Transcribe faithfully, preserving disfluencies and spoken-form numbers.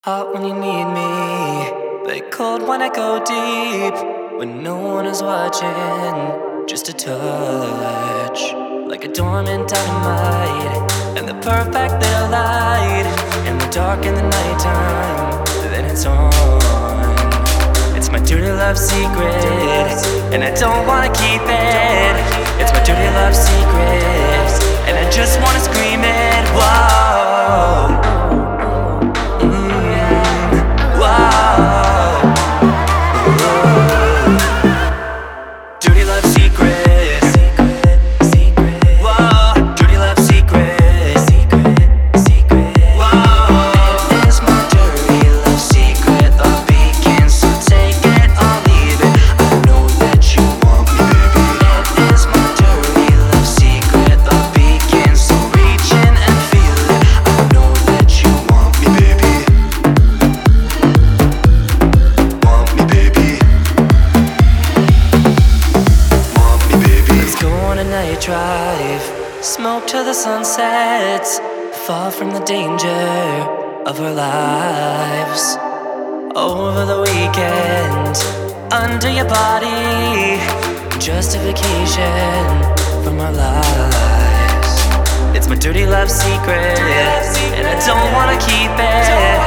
Hot when you need me, but cold when I go deep. When no one is watching, just a touch, like a dormant dynamite, and the perfect little light. In the dark, in the nighttime, then it's on. It's my dirty love secret, and I don't wanna keep it. It's my dirty love secret, and I just wanna scream it. Whoa. Dirty love secret, secret, secret. Whoa, dirty love secret, secret, secret. Whoa, it is my dirty love secret, the beacon, so take it or leave it. I know that you want me, baby. It is my dirty love secret, the beacon, so reach in and feel it. I know that you want me, baby. Want me, baby. Night drive, smoke till the sunset, far from the danger of our lives. Over the weekend, under your body, justification from our lives. It's my dirty love secret, and I don't wanna keep it.